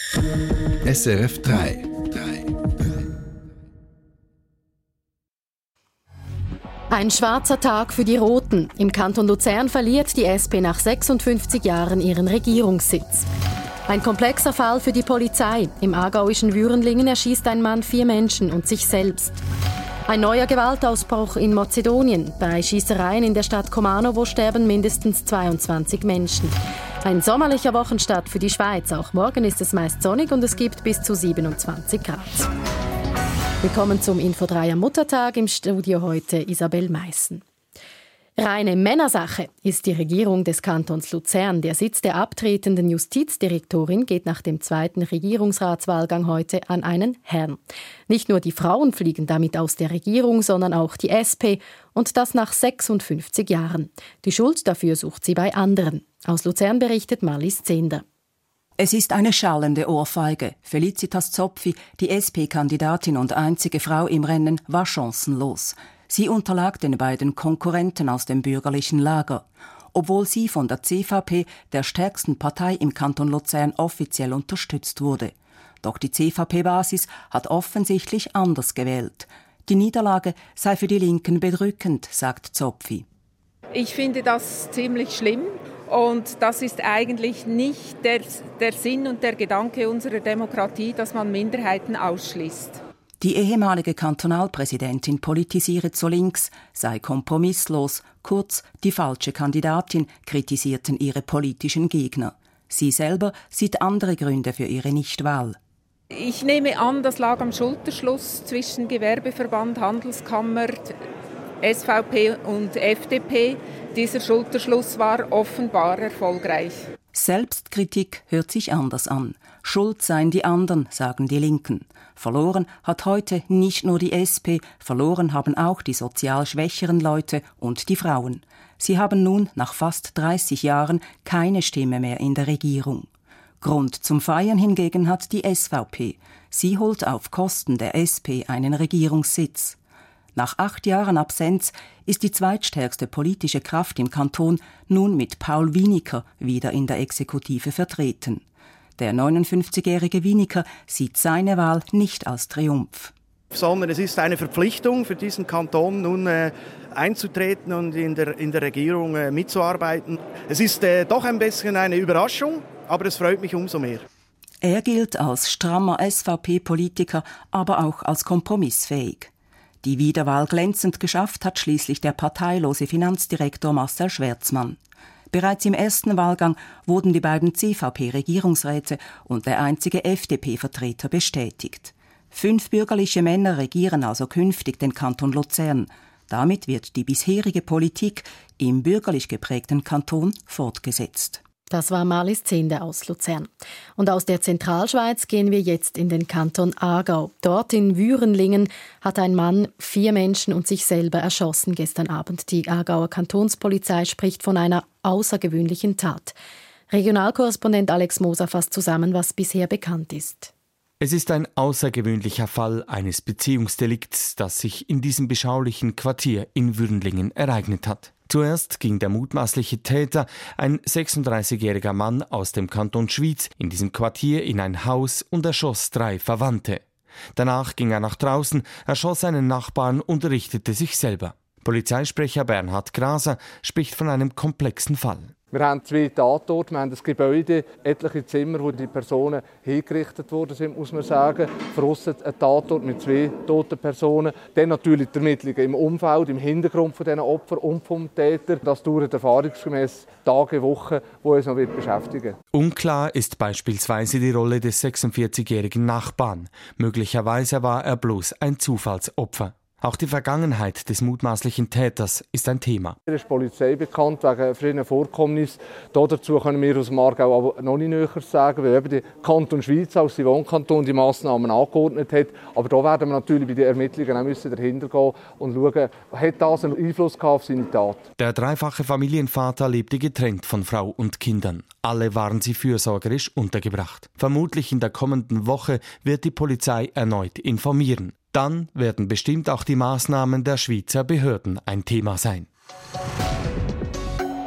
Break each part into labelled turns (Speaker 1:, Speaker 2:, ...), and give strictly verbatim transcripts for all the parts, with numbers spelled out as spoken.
Speaker 1: S R F drei.
Speaker 2: Ein schwarzer Tag für die Roten. Im Kanton Luzern verliert die S P nach sechsundfünfzig Jahren ihren Regierungssitz. Ein komplexer Fall für die Polizei. Im aargauischen Würenlingen erschießt ein Mann vier Menschen und sich selbst. Ein neuer Gewaltausbruch in Mazedonien. Bei Schießereien in der Stadt Komanovo sterben mindestens zweiundzwanzig Menschen. Ein sommerlicher Wochenstart für die Schweiz. Auch morgen ist es meist sonnig und es gibt bis zu siebenundzwanzig Grad. Willkommen zum Info drei am Muttertag. Im Studio heute Isabel Meissen. Reine Männersache ist die Regierung des Kantons Luzern. Der Sitz der abtretenden Justizdirektorin geht nach dem zweiten Regierungsratswahlgang heute an einen Herrn. Nicht nur die Frauen fliegen damit aus der Regierung, sondern auch die S P. Und das nach sechsundfünfzig Jahren. Die Schuld dafür sucht sie bei anderen. Aus Luzern berichtet Marlies Zehnder.
Speaker 3: Es ist eine schallende Ohrfeige. Felicitas Zopfi, die S P-Kandidatin und einzige Frau im Rennen, war chancenlos. Sie unterlag den beiden Konkurrenten aus dem bürgerlichen Lager. Obwohl sie von der C V P, der stärksten Partei im Kanton Luzern, offiziell unterstützt wurde. Doch die C V P-Basis hat offensichtlich anders gewählt. Die Niederlage sei für die Linken bedrückend, sagt Zopfi.
Speaker 4: Ich finde das ziemlich schlimm. Und das ist eigentlich nicht der, der Sinn und der Gedanke unserer Demokratie, dass man Minderheiten ausschließt.
Speaker 3: Die ehemalige Kantonalpräsidentin politisiere zu links, sei kompromisslos, kurz die falsche Kandidatin, kritisierten ihre politischen Gegner. Sie selber sieht andere Gründe für ihre Nichtwahl.
Speaker 4: Ich nehme an, das lag am Schulterschluss zwischen Gewerbeverband, Handelskammer, S V P und F D P. Dieser Schulterschluss war offenbar erfolgreich.
Speaker 3: Selbstkritik hört sich anders an. Schuld seien die anderen, sagen die Linken. Verloren hat heute nicht nur die S P, verloren haben auch die sozial schwächeren Leute und die Frauen. Sie haben nun nach fast dreißig Jahren keine Stimme mehr in der Regierung. Grund zum Feiern hingegen hat die S V P. Sie holt auf Kosten der S P einen Regierungssitz. Nach acht Jahren Absenz ist die zweitstärkste politische Kraft im Kanton nun mit Paul Winiker wieder in der Exekutive vertreten. Der neunundfünfzigjährige Winiker sieht seine Wahl nicht als Triumph.
Speaker 5: Sondern es ist eine Verpflichtung für diesen Kanton, nun äh, einzutreten und in der, in der Regierung äh, mitzuarbeiten. Es ist äh, doch ein bisschen eine Überraschung, aber es freut mich umso mehr.
Speaker 3: Er gilt als strammer S V P-Politiker, aber auch als kompromissfähig. Die Wiederwahl glänzend geschafft hat schließlich der parteilose Finanzdirektor Marcel Schwärzmann. Bereits im ersten Wahlgang wurden die beiden C V P-Regierungsräte und der einzige F D P-Vertreter bestätigt. Fünf bürgerliche Männer regieren also künftig den Kanton Luzern. Damit wird die bisherige Politik im bürgerlich geprägten Kanton fortgesetzt.
Speaker 2: Das war Marlies Zehnder aus Luzern. Und aus der Zentralschweiz gehen wir jetzt in den Kanton Aargau. Dort in Würenlingen hat ein Mann vier Menschen und sich selber erschossen gestern Abend. Die Aargauer Kantonspolizei spricht von einer außergewöhnlichen Tat. Regionalkorrespondent Alex Moser fasst zusammen, was bisher bekannt ist.
Speaker 6: Es ist ein außergewöhnlicher Fall eines Beziehungsdelikts, das sich in diesem beschaulichen Quartier in Würenlingen ereignet hat. Zuerst ging der mutmaßliche Täter, ein sechsunddreißigjähriger Mann aus dem Kanton Schwyz, in diesem Quartier in ein Haus und erschoss drei Verwandte. Danach ging er nach draußen, erschoss einen Nachbarn und richtete sich selber. Polizeisprecher Bernhard Graser spricht von einem komplexen Fall.
Speaker 7: Wir haben zwei Tatorte, wir haben das Gebäude, etliche Zimmer, wo die Personen hingerichtet worden sind, muss man sagen. Draussen ein Tatort mit zwei toten Personen. Dann natürlich die Ermittlungen im Umfeld, im Hintergrund von diesen Opfern und vom Täter. Das dauert erfahrungsgemäß Tage, Wochen, die uns noch beschäftigen wird.
Speaker 6: Unklar ist beispielsweise die Rolle des sechsundvierzigjährigen Nachbarn. Möglicherweise war er bloß ein Zufallsopfer. Auch die Vergangenheit des mutmaßlichen Täters ist ein Thema.
Speaker 7: Er ist Polizei bekannt wegen verschiedener Vorkommnisse. Dazu können wir aus dem Aargau aber noch nicht näher sagen, weil eben der Kanton Schwyz als Wohnkanton die Massnahmen angeordnet hat. Aber da werden wir natürlich bei den Ermittlungen auch müssen dahinter gehen und schauen, hat das einen Einfluss auf seine Tat.
Speaker 6: Der dreifache Familienvater lebte getrennt von Frau und Kindern. Alle waren sie fürsorgerisch untergebracht. Vermutlich in der kommenden Woche wird die Polizei erneut informieren. Dann werden bestimmt auch die Maßnahmen der Schweizer Behörden ein Thema sein.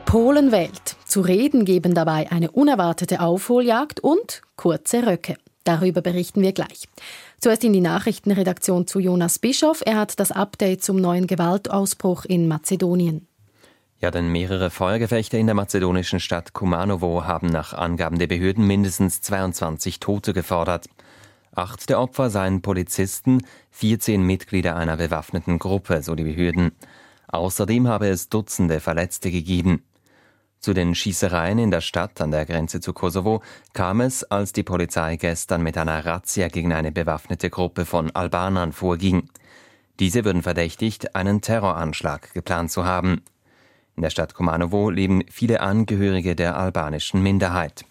Speaker 2: Polen wählt. Zu reden geben dabei eine unerwartete Aufholjagd und kurze Röcke. Darüber berichten wir gleich. Zuerst in die Nachrichtenredaktion zu Jonas Bischof. Er hat das Update zum neuen Gewaltausbruch in Mazedonien.
Speaker 1: Ja, denn mehrere Feuergefechte in der mazedonischen Stadt Kumanovo haben nach Angaben der Behörden mindestens zweiundzwanzig Tote gefordert. Acht der Opfer seien Polizisten, vierzehn Mitglieder einer bewaffneten Gruppe, so die Behörden. Außerdem habe es Dutzende Verletzte gegeben. Zu den Schießereien in der Stadt an der Grenze zu Kosovo kam es, als die Polizei gestern mit einer Razzia gegen eine bewaffnete Gruppe von Albanern vorging. Diese würden verdächtigt, einen Terroranschlag geplant zu haben. In der Stadt Kumanovo leben viele Angehörige der albanischen Minderheit.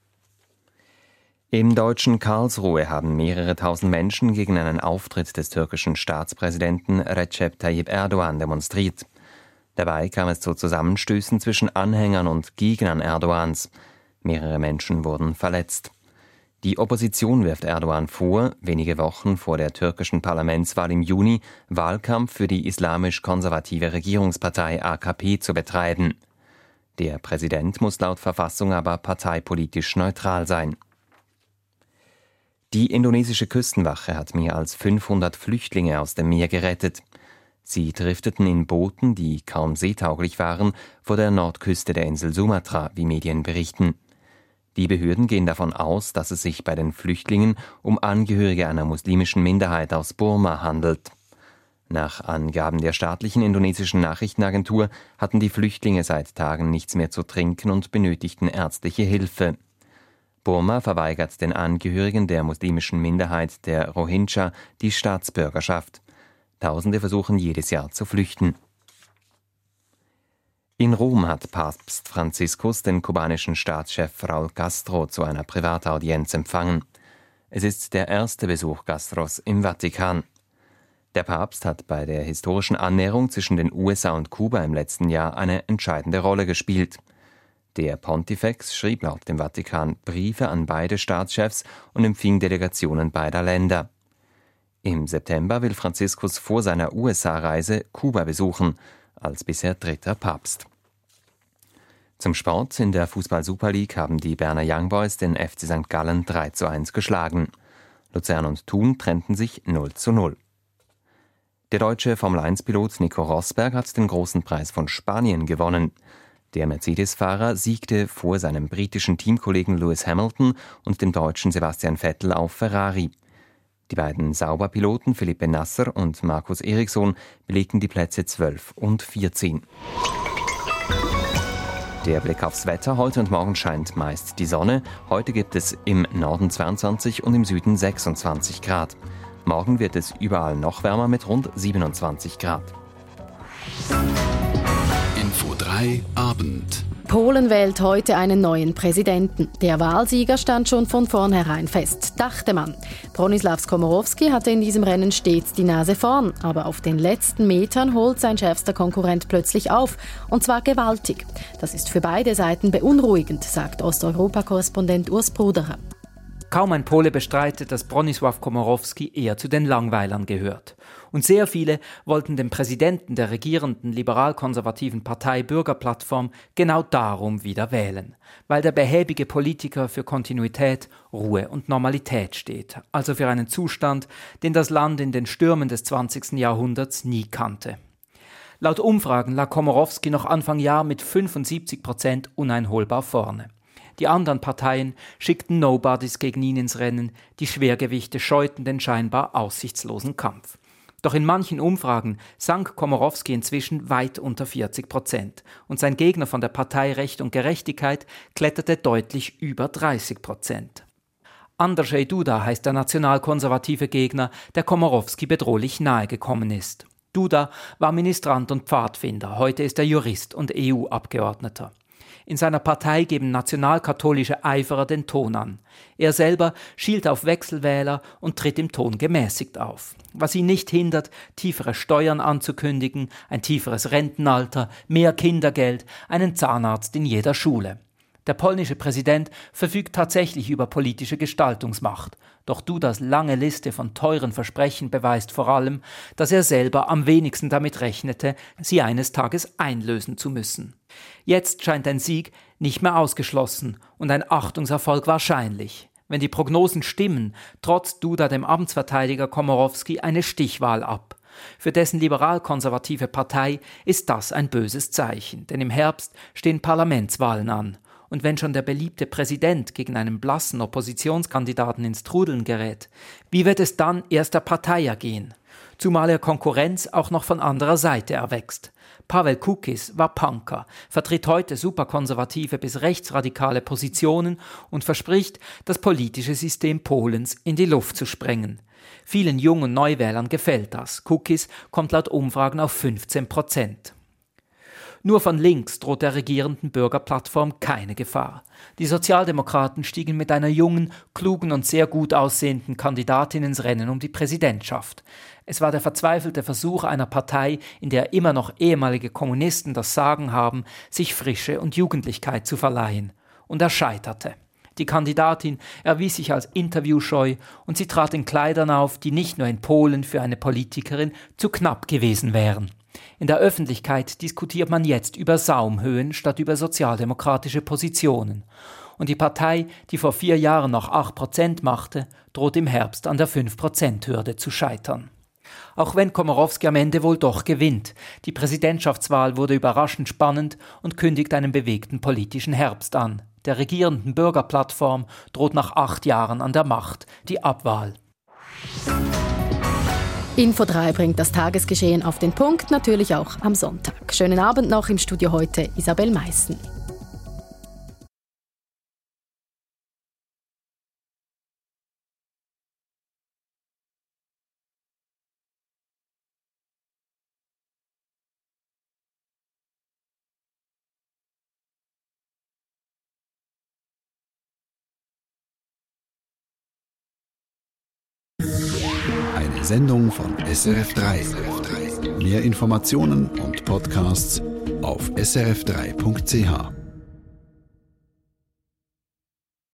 Speaker 1: Im deutschen Karlsruhe haben mehrere tausend Menschen gegen einen Auftritt des türkischen Staatspräsidenten Recep Tayyip Erdogan demonstriert. Dabei kam es zu Zusammenstößen zwischen Anhängern und Gegnern Erdogans. Mehrere Menschen wurden verletzt. Die Opposition wirft Erdogan vor, wenige Wochen vor der türkischen Parlamentswahl im Juni Wahlkampf für die islamisch-konservative Regierungspartei A K P zu betreiben. Der Präsident muss laut Verfassung aber parteipolitisch neutral sein. Die indonesische Küstenwache hat mehr als fünfhundert Flüchtlinge aus dem Meer gerettet. Sie drifteten in Booten, die kaum seetauglich waren, vor der Nordküste der Insel Sumatra, wie Medien berichten. Die Behörden gehen davon aus, dass es sich bei den Flüchtlingen um Angehörige einer muslimischen Minderheit aus Burma handelt. Nach Angaben der staatlichen indonesischen Nachrichtenagentur hatten die Flüchtlinge seit Tagen nichts mehr zu trinken und benötigten ärztliche Hilfe. Burma verweigert den Angehörigen der muslimischen Minderheit der Rohingya die Staatsbürgerschaft. Tausende versuchen jedes Jahr zu flüchten. In Rom hat Papst Franziskus den kubanischen Staatschef Raúl Castro zu einer Privataudienz empfangen. Es ist der erste Besuch Castros im Vatikan. Der Papst hat bei der historischen Annäherung zwischen den U S A und Kuba im letzten Jahr eine entscheidende Rolle gespielt. Der Pontifex schrieb laut dem Vatikan Briefe an beide Staatschefs und empfing Delegationen beider Länder. Im September will Franziskus vor seiner U S A-Reise Kuba besuchen, als bisher dritter Papst. Zum Sport: In der Fußball-Super League haben die Berner Young Boys den F C Sankt Gallen drei zu eins geschlagen. Luzern und Thun trennten sich null zu null. Der deutsche Formel eins Pilot Nico Rosberg hat den großen Preis von Spanien gewonnen. Der Mercedes-Fahrer siegte vor seinem britischen Teamkollegen Lewis Hamilton und dem deutschen Sebastian Vettel auf Ferrari. Die beiden Sauberpiloten Felipe Nasser und Markus Eriksson belegten die Plätze zwölf und vierzehn. Der Blick aufs Wetter: Heute und morgen scheint meist die Sonne. Heute gibt es im Norden zweiundzwanzig und im Süden sechsundzwanzig Grad. Morgen wird es überall noch wärmer mit rund siebenundzwanzig Grad.
Speaker 8: Info drei Abend.
Speaker 2: Polen wählt heute einen neuen Präsidenten. Der Wahlsieger stand schon von vornherein fest, dachte man. Bronisław Komorowski hatte in diesem Rennen stets die Nase vorn, aber auf den letzten Metern holt sein schärfster Konkurrent plötzlich auf, und zwar gewaltig. Das ist für beide Seiten beunruhigend, sagt Osteuropa-Korrespondent Urs Bruderer.
Speaker 9: Kaum ein Pole bestreitet, dass Bronisław Komorowski eher zu den Langweilern gehört. Und sehr viele wollten den Präsidenten der regierenden liberal-konservativen Partei Bürgerplattform genau darum wieder wählen, weil der behäbige Politiker für Kontinuität, Ruhe und Normalität steht, also für einen Zustand, den das Land in den Stürmen des zwanzigsten Jahrhunderts nie kannte. Laut Umfragen lag Komorowski noch Anfang Jahr mit fünfundsiebzig Prozent uneinholbar vorne. Die anderen Parteien schickten Nobodies gegen ihn ins Rennen, die Schwergewichte scheuten den scheinbar aussichtslosen Kampf. Doch in manchen Umfragen sank Komorowski inzwischen weit unter vierzig Prozent und sein Gegner von der Partei Recht und Gerechtigkeit kletterte deutlich über dreißig Prozent. Andrzej Duda heißt der nationalkonservative Gegner, der Komorowski bedrohlich nahegekommen ist. Duda war Ministrant und Pfadfinder, heute ist er Jurist und E U-Abgeordneter. In seiner Partei geben nationalkatholische Eiferer den Ton an. Er selber schielt auf Wechselwähler und tritt im Ton gemäßigt auf. Was ihn nicht hindert, tiefere Steuern anzukündigen, ein tieferes Rentenalter, mehr Kindergeld, einen Zahnarzt in jeder Schule. Der polnische Präsident verfügt tatsächlich über politische Gestaltungsmacht. Doch Dudas lange Liste von teuren Versprechen beweist vor allem, dass er selber am wenigsten damit rechnete, sie eines Tages einlösen zu müssen. Jetzt scheint ein Sieg nicht mehr ausgeschlossen und ein Achtungserfolg wahrscheinlich. Wenn die Prognosen stimmen, trotzt Duda dem Amtsverteidiger Komorowski eine Stichwahl ab. Für dessen liberal-konservative Partei ist das ein böses Zeichen, denn im Herbst stehen Parlamentswahlen an. Und wenn schon der beliebte Präsident gegen einen blassen Oppositionskandidaten ins Trudeln gerät, wie wird es dann erst der Partei ergehen? Zumal er Konkurrenz auch noch von anderer Seite erwächst. Paweł Kukiz war Punker, vertritt heute superkonservative bis rechtsradikale Positionen und verspricht, das politische System Polens in die Luft zu sprengen. Vielen jungen Neuwählern gefällt das. Kukiz kommt laut Umfragen auf fünfzehn Prozent. Nur von links droht der regierenden Bürgerplattform keine Gefahr. Die Sozialdemokraten stiegen mit einer jungen, klugen und sehr gut aussehenden Kandidatin ins Rennen um die Präsidentschaft. Es war der verzweifelte Versuch einer Partei, in der immer noch ehemalige Kommunisten das Sagen haben, sich Frische und Jugendlichkeit zu verleihen. Und er scheiterte. Die Kandidatin erwies sich als interviewscheu und sie trat in Kleidern auf, die nicht nur in Polen für eine Politikerin zu knapp gewesen wären. In der Öffentlichkeit diskutiert man jetzt über Saumhöhen statt über sozialdemokratische Positionen. Und die Partei, die vor vier Jahren noch acht Prozent machte, droht im Herbst an der fünf Prozent Hürde zu scheitern. Auch wenn Komorowski am Ende wohl doch gewinnt. Die Präsidentschaftswahl wurde überraschend spannend und kündigt einen bewegten politischen Herbst an. Der regierenden Bürgerplattform droht nach acht Jahren an der Macht die Abwahl.
Speaker 2: Info drei bringt das Tagesgeschehen auf den Punkt, natürlich auch am Sonntag. Schönen Abend noch, im Studio heute Isabel Meissen.
Speaker 8: Eine Sendung von S R F drei. Mehr Informationen und Podcasts auf s r f drei punkt c h.